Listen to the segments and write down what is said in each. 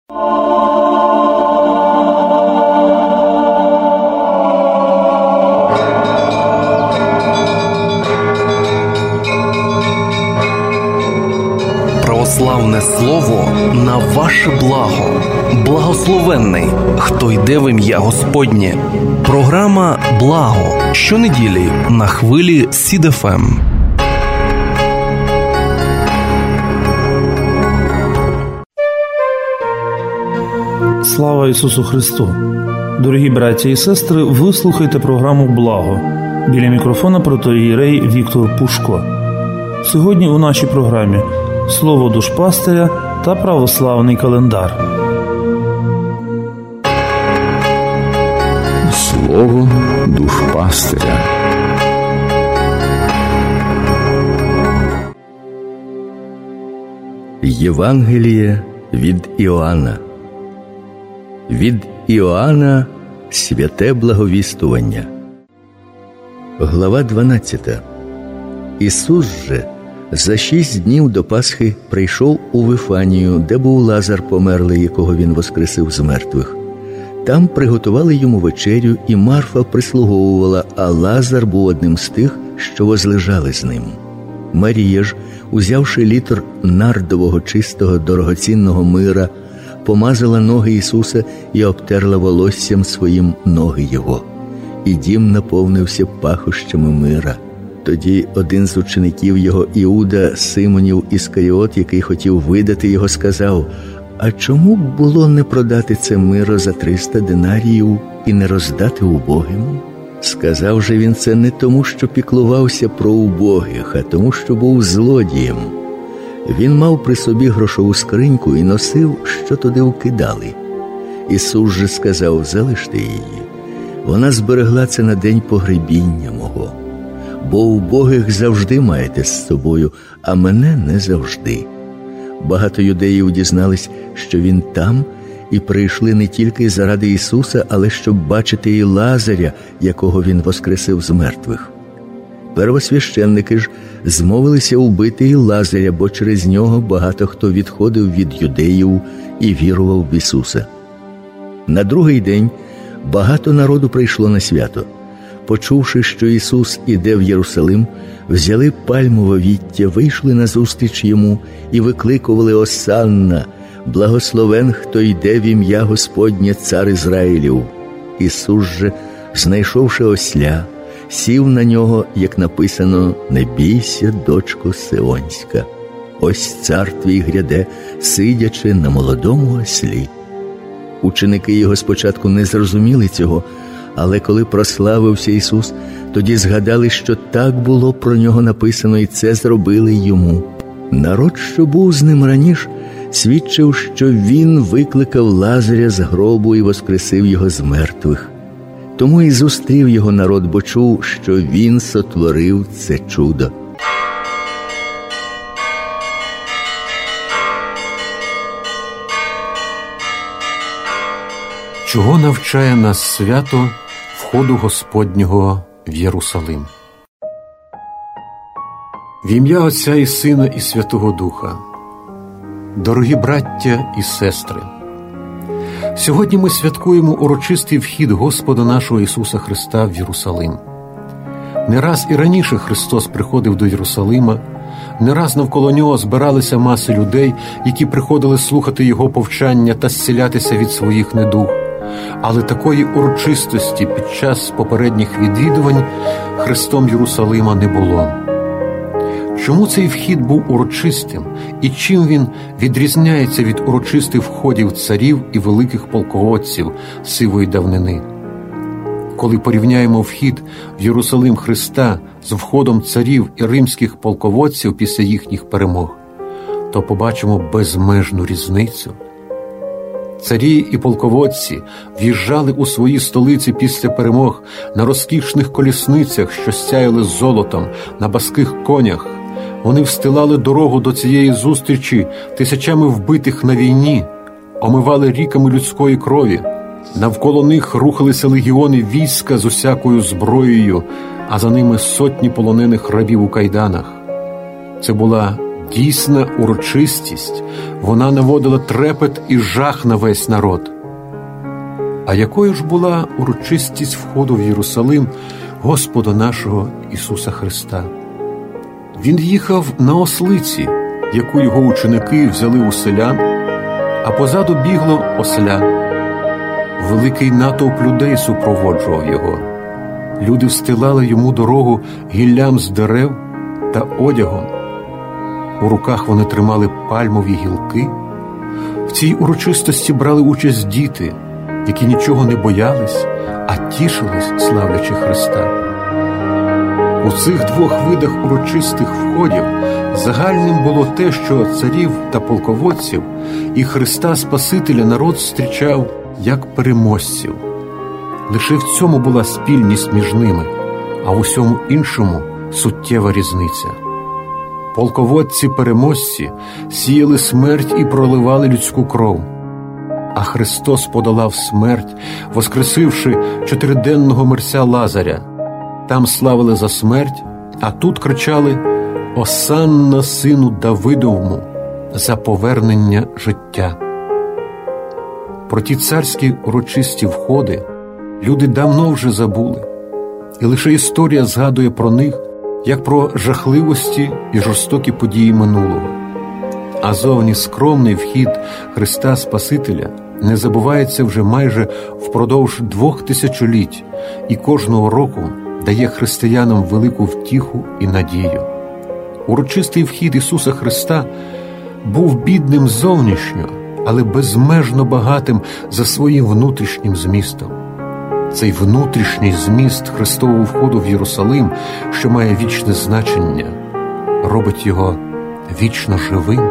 Православне слово на ваше благо. Благословенний, хто йде в ім'я Господнє. Програма «Благо» щонеділі на хвилі СІД ФМ. Слава Ісусу Христу! Дорогі браті і сестри, ви слухаєте програму «Благо». Біля мікрофона протоієрей Віктор Пушко. Сьогодні у нашій програмі слово душпастиря та православний календар. Слово душпастиря. Євангеліє від Іоанна. Від Іоанна святе благовістування. Глава 12. Ісус же за 6 днів до Пасхи прийшов у Вифанію, де був Лазар померлий, якого він воскресив з мертвих. Там приготували йому вечерю, і Марфа прислуговувала, а Лазар був одним з тих, що возлежали з ним. Марія ж, узявши літр нардового чистого дорогоцінного мира, помазала ноги Ісуса і обтерла волоссям своїм ноги Його. І дім наповнився пахощами мира. Тоді один з учеників Його, Іуда, Симонів Іскаріот, який хотів видати Його, сказав: «А чому б було не продати це миро за 300 динаріїв і не роздати убогим?» Сказав же він це не тому, що піклувався про убогих, а тому, що був злодієм. Він мав при собі грошову скриньку і носив, що туди вкидали. Ісус же сказав: «Залиште її. Вона зберегла це на день погребіння мого. Бо убогих завжди маєте з собою, а мене не завжди». Багато юдеїв дізнались, що він там, і прийшли не тільки заради Ісуса, але щоб бачити і Лазаря, якого він воскресив з мертвих. Первосвященники ж змовилися вбити і Лазаря, бо через нього багато хто відходив від юдеїв і вірував в Ісуса. На другий день багато народу прийшло на свято. Почувши, що Ісус іде в Єрусалим, взяли пальмове віття, вийшли назустріч Йому і викликували: «Осанна! Благословен, хто йде в ім'я Господнє, Цар Ізраїлів!» Ісус же, знайшовши осля, сів на нього, як написано: «Не бійся, дочко Сионська! Ось цар твій гряде, сидячи на молодому ослі». Ученики Його спочатку не зрозуміли цього, але коли прославився Ісус, тоді згадали, що так було про Нього написано, і це зробили Йому. Народ, що був з ним раніше, свідчив, що Він викликав Лазаря з гробу і воскресив його з мертвих. Тому і зустрів його народ, бо чув, що Він сотворив це чудо. Чого навчає нас свято входу Господнього в Єрусалим? В ім'я Отця і Сина і Святого Духа. Дорогі браття і сестри, сьогодні ми святкуємо урочистий вхід Господа нашого Ісуса Христа в Єрусалим. Не раз і раніше Христос приходив до Єрусалима, не раз навколо Нього збиралися маси людей, які приходили слухати Його повчання та зцілятися від своїх недуг. Але такої урочистості під час попередніх відвідувань Христом Єрусалима не було. Чому цей вхід був урочистим і чим він відрізняється від урочистих входів царів і великих полководців сивої давнини? Коли порівняємо вхід в Єрусалим Христа з входом царів і римських полководців після їхніх перемог, то побачимо безмежну різницю. Царі і полководці в'їжджали у свої столиці після перемог на розкішних колісницях, що сяяли золотом, на баских конях. Вони встилали дорогу до цієї зустрічі тисячами вбитих на війні, омивали ріками людської крові. Навколо них рухалися легіони війська з усякою зброєю, а за ними сотні полонених рабів у кайданах. Це була дійсна урочистість, вона наводила трепет і жах на весь народ. А якою ж була урочистість входу в Єрусалим Господа нашого Ісуса Христа? Він їхав на ослиці, яку його ученики взяли у селян, а позаду бігло осля. Великий натовп людей супроводжував його. Люди встилали йому дорогу гіллям з дерев та одягом. У руках вони тримали пальмові гілки. В цій урочистості брали участь діти, які нічого не боялись, а тішились, славлячи Христа. У цих двох видах урочистих входів загальним було те, що царів та полководців і Христа Спасителя народ зустрічав як переможців. Лише в цьому була спільність між ними, а в усьому іншому суттєва різниця. Полководці-переможці сіяли смерть і проливали людську кров, а Христос подолав смерть, воскресивши чотириденного мерця Лазаря. Там славили за смерть, а тут кричали «Осанна сину Давидовому» за повернення життя. Про ті царські урочисті входи люди давно вже забули, і лише історія згадує про них, як про жахливості і жорстокі події минулого. А зовні скромний вхід Христа Спасителя не забувається вже майже впродовж 2000 літ і кожного року дає християнам велику втіху і надію. Урочистий вхід Ісуса Христа був бідним зовнішньо, але безмежно багатим за своїм внутрішнім змістом. Цей внутрішній зміст Христового входу в Єрусалим, що має вічне значення, робить його вічно живим.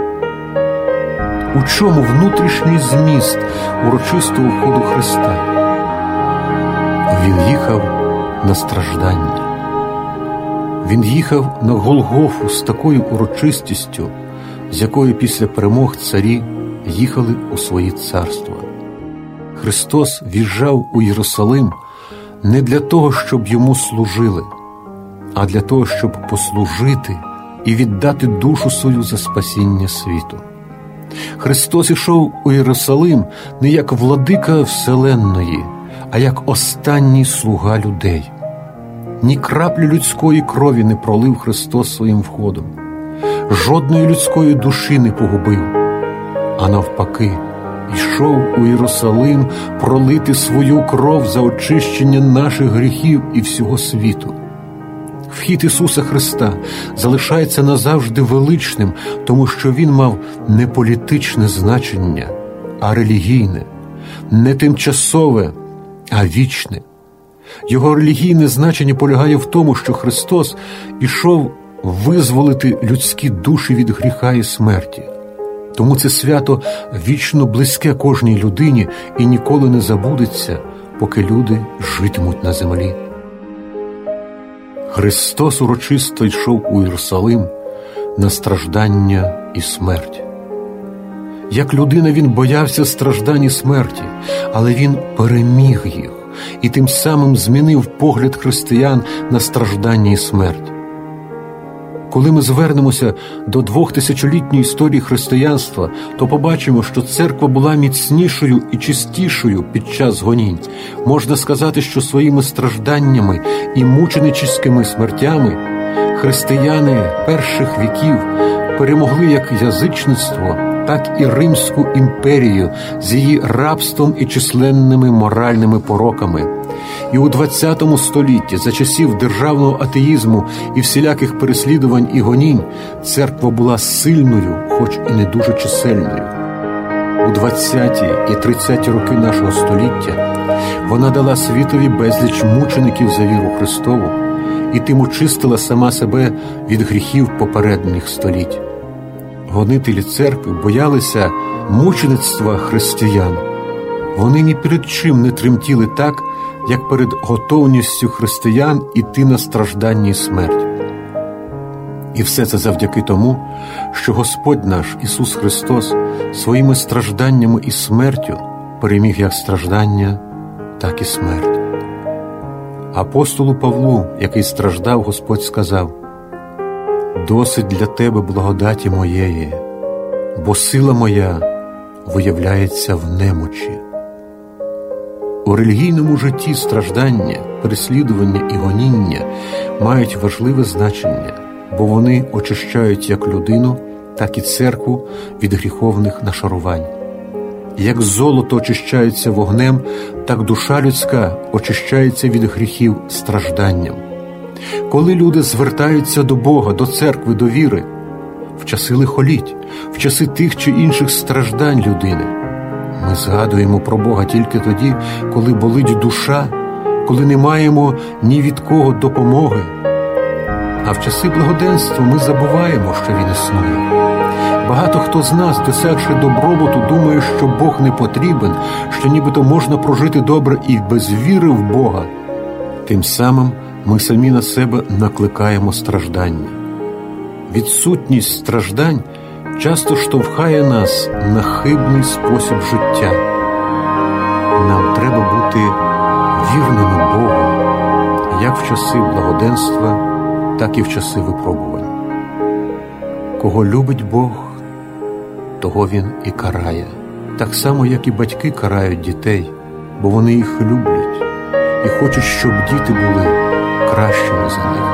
У чому внутрішній зміст урочистого входу Христа? Він їхав на страждання. Він їхав на Голгофу з такою урочистістю, з якою після перемог царі їхали у свої царства. Христос в'їжджав у Єрусалим не для того, щоб йому служили, а для того, щоб послужити і віддати душу свою за спасіння світу. Христос ішов у Єрусалим не як владика вселенної, а як останній слуга людей. Ні краплі людської крові не пролив Христос своїм входом, жодної людської душі не погубив, а навпаки, йшов у Єрусалим пролити свою кров за очищення наших гріхів і всього світу. Вхід Ісуса Христа залишається назавжди величним, тому що Він мав не політичне значення, а релігійне, не тимчасове, а вічне. Його релігійне значення полягає в тому, що Христос ішов визволити людські душі від гріха і смерті. Тому це свято вічно близьке кожній людині і ніколи не забудеться, поки люди житимуть на землі. Христос урочисто йшов у Єрусалим на страждання і смерть. Як людина він боявся страждань і смерті, але він переміг їх і тим самим змінив погляд християн на страждання і смерть. Коли ми звернемося до 2000-літньої історії християнства, то побачимо, що церква була міцнішою і чистішою під час гонінь. Можна сказати, що своїми стражданнями і мученическими смертями християни перших віків перемогли як язичництво, так і Римську імперію з її рабством і численними моральними пороками. І у ХХ столітті, за часів державного атеїзму і всіляких переслідувань і гонінь, церква була сильною, хоч і не дуже чисельною. У 20-ті і 30-ті роки нашого століття вона дала світові безліч мучеників за віру Христову і тим очистила сама себе від гріхів попередніх століть. Гонителі церкви боялися мучеництва християн. Вони ні перед чим не тремтіли так, як перед готовністю християн іти на страждання і смерть. І все це завдяки тому, що Господь наш Ісус Христос своїми стражданнями і смертю переміг як страждання, так і смерть. Апостолу Павлу, який страждав, Господь сказав: досить для тебе благодаті моєї, бо сила моя виявляється в немочі. У релігійному житті страждання, переслідування і гоніння мають важливе значення, бо вони очищають як людину, так і церкву від гріховних нашарувань. Як золото очищається вогнем, так душа людська очищається від гріхів стражданням. Коли люди звертаються до Бога, до церкви, до віри, в часи лихоліть, в часи тих чи інших страждань людини, ми згадуємо про Бога тільки тоді, коли болить душа, коли не маємо ні від кого допомоги. А в часи благоденства ми забуваємо, що Він існує. Багато хто з нас, досягши добробуту, думає, що Бог не потрібен, що нібито можна прожити добре і без віри в Бога. Тим самим ми самі на себе накликаємо страждання. Відсутність страждань часто штовхає нас на хибний спосіб життя. Нам треба бути вірними Богу, як в часи благоденства, так і в часи випробувань. Кого любить Бог, того Він і карає. Так само, як і батьки карають дітей, бо вони їх люблять і хочуть, щоб діти були кращими за них.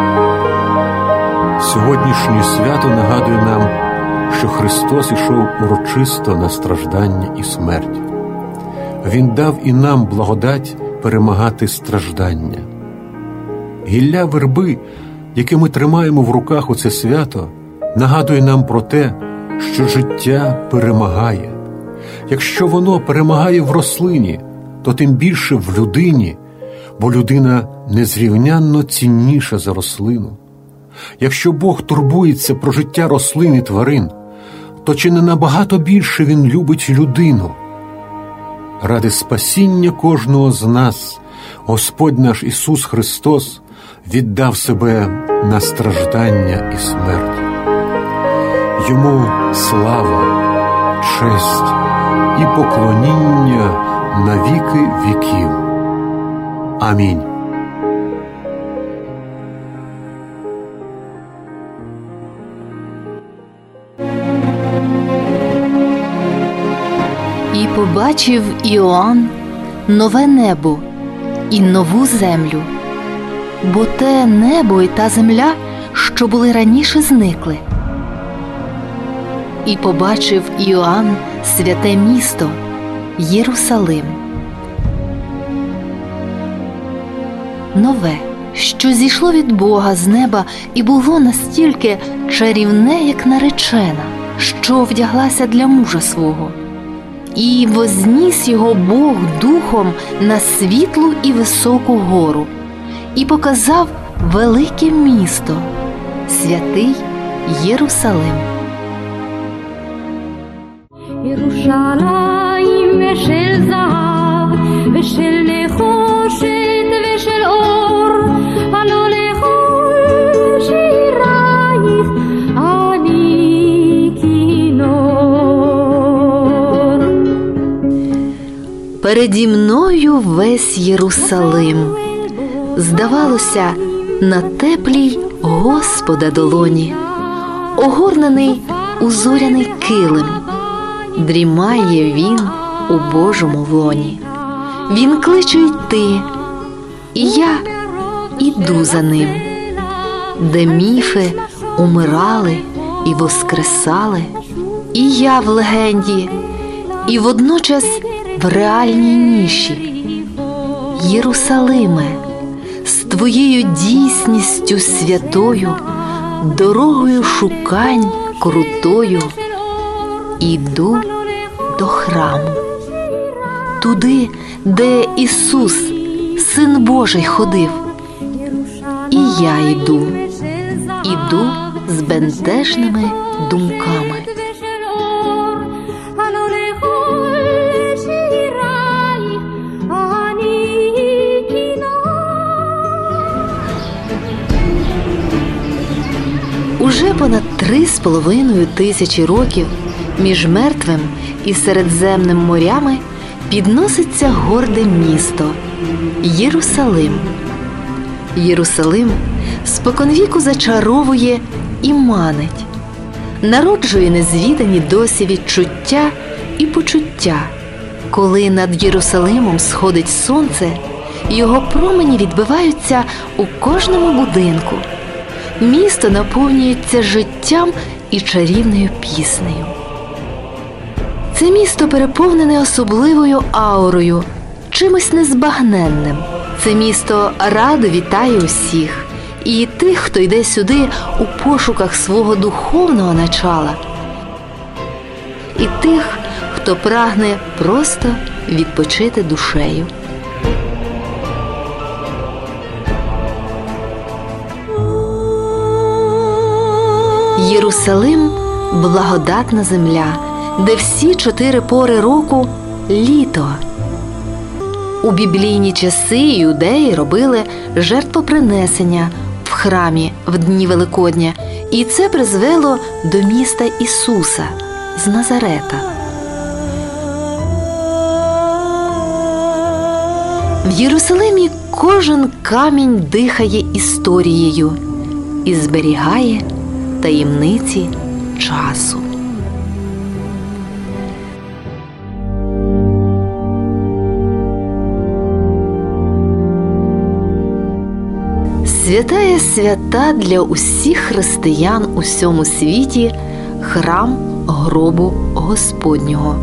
Сьогоднішнє свято нагадує нам, що Христос ішов урочисто на страждання і смерть. Він дав і нам благодать перемагати страждання. Гілля верби, яке ми тримаємо в руках у це свято, нагадує нам про те, що життя перемагає. Якщо воно перемагає в рослині, то тим більше в людині, бо людина незрівнянно цінніша за рослину. Якщо Бог турбується про життя рослин і тварин, то чи не набагато більше Він любить людину? Ради спасіння кожного з нас Господь наш Ісус Христос віддав себе на страждання і смерть. Йому слава, честь і поклоніння на віки віків. Амінь. І побачив Іоанн нове небо і нову землю, бо те небо і та земля, що були раніше, зникли. І побачив Іоанн святе місто Єрусалим, нове, що зійшло від Бога з неба і було настільки чарівне, як наречена, що вдяглася для мужа свого. І возніс його Бог духом на світлу і високу гору, і показав велике місто, святий Єрусалим. ירושלים ושל זהב ושל נחושת ושל אור, הלא לכל שירייך אני כינור. Переді мною весь Єрусалим, здавалося, на теплій Господа долоні, огорнений у зоряний килим. Дрімає він у Божому лоні. Він кличе йти, і я іду за ним. Де міфи умирали і воскресали, і я в легенді, і водночас в реальній ніші. Єрусалиме, з твоєю дійсністю святою, дорогою шукань крутою, іду до храму, туди, де Ісус, Син Божий, ходив. І я іду з бентежними думками. Уже понад 3,5 тисячі років між Мертвим і Середземним морями підноситься горде місто – Єрусалим. Єрусалим споконвіку зачаровує і манить, народжує незвідані досі відчуття і почуття. Коли над Єрусалимом сходить сонце, його промені відбиваються у кожному будинку. Місто наповнюється життям і чарівною піснею. Це місто переповнене особливою аурою, чимось незбагненним. Це місто радо вітає усіх, і тих, хто йде сюди у пошуках свого духовного начала, і тих, хто прагне просто відпочити душею. Єрусалим – благодатна земля, де всі 4 пори року – літо. У біблійні часи іудеї робили жертвопринесення в храмі в дні Великодня, і це призвело до міста Ісуса з Назарета. В Єрусалимі кожен камінь дихає історією і зберігає таємниці часу. Святая свята для усіх християн у всьому світі – храм гробу Господнього.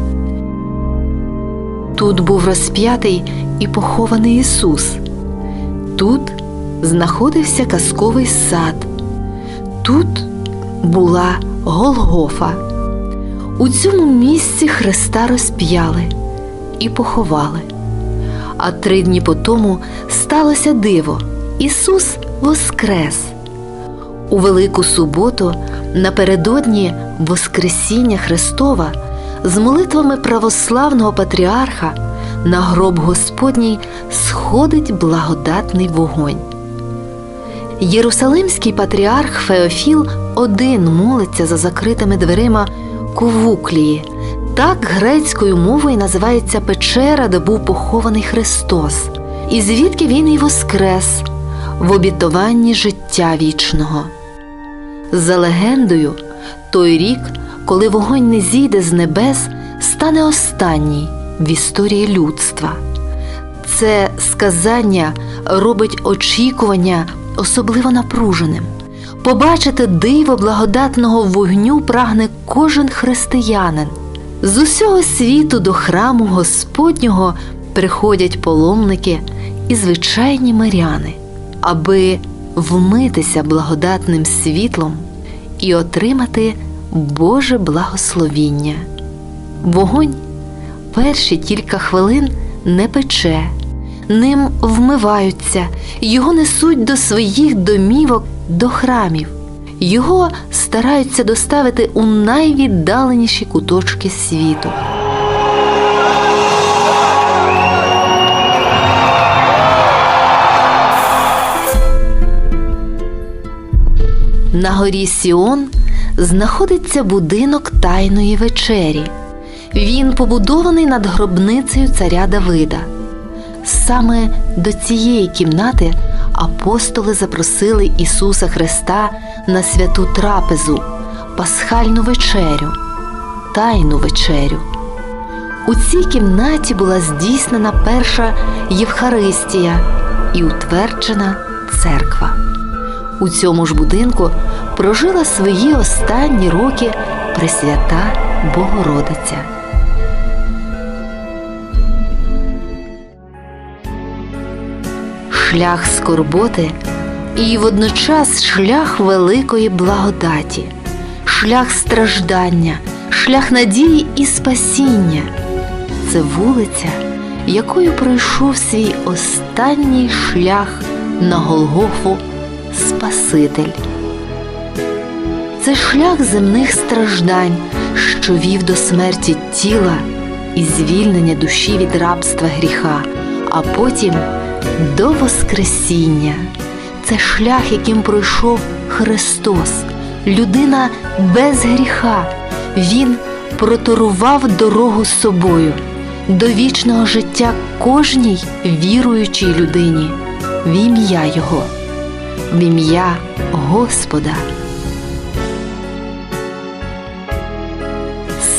Тут був розп'ятий і похований Ісус. Тут знаходився казковий сад. Тут була Голгофа. У цьому місці Христа розп'яли і поховали. А 3 дні потому сталося диво. Ісус воскрес. У Велику суботу, напередодні Воскресіння Христова, з молитвами православного патріарха на гроб Господній сходить благодатний вогонь. Єрусалимський патріарх Феофіл один молиться за закритими дверима Ковуклії. Так грецькою мовою називається печера, де був похований Христос, і звідки Він і воскрес в обітованні життя вічного. За легендою, той рік, коли вогонь не зійде з небес, стане останній в історії людства. Це сказання робить очікування особливо напруженим. Побачити диво благодатного вогню прагне кожен християнин. З усього світу до храму Господнього приходять паломники і звичайні миряни, аби вмитися благодатним світлом і отримати Боже благословіння. Вогонь перші кілька хвилин не пече, ним вмиваються, його несуть до своїх домівок, до храмів. Його стараються доставити у найвіддаленіші куточки світу. На горі Сіон знаходиться будинок Тайної вечері. Він побудований над гробницею царя Давида. Саме до цієї кімнати апостоли запросили Ісуса Христа на святу трапезу, пасхальну вечерю, Тайну вечерю. У цій кімнаті була здійснена перша Євхаристія і утверджена церква. У цьому ж будинку прожила свої останні роки Пресвята Богородиця. Шлях скорботи і водночас шлях великої благодаті, шлях страждання, шлях надії і спасіння – це вулиця, якою пройшов свій останній шлях на Голгофу Спаситель. Це шлях земних страждань, що вів до смерті тіла і звільнення душі від рабства гріха, а потім до Воскресіння. Це шлях, яким пройшов Христос, людина без гріха. Він проторував дорогу з собою до вічного життя кожній віруючій людині в ім'я Його, в ім'я Господа.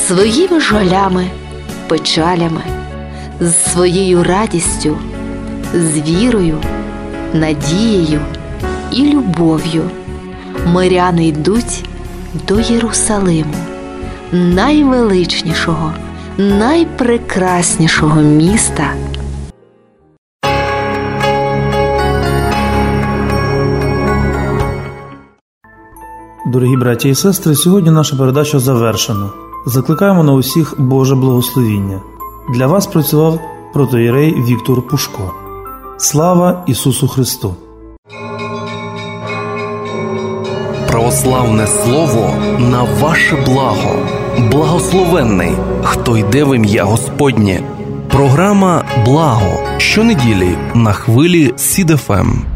своїми жалями, печалями, з своєю радістю, з вірою, надією і любов'ю миряни йдуть до Єрусалиму, найвеличнішого, найпрекраснішого міста. Дорогі браті і сестри, сьогодні наша передача завершена. Закликаємо на усіх Боже благословіння. Для вас працював протоієрей Віктор Пушко. Слава Ісусу Христу! Православне слово на ваше благо. Благословенний, хто йде в ім'я Господнє. Програма «Благо» щонеділі на хвилі СІД-ФМ.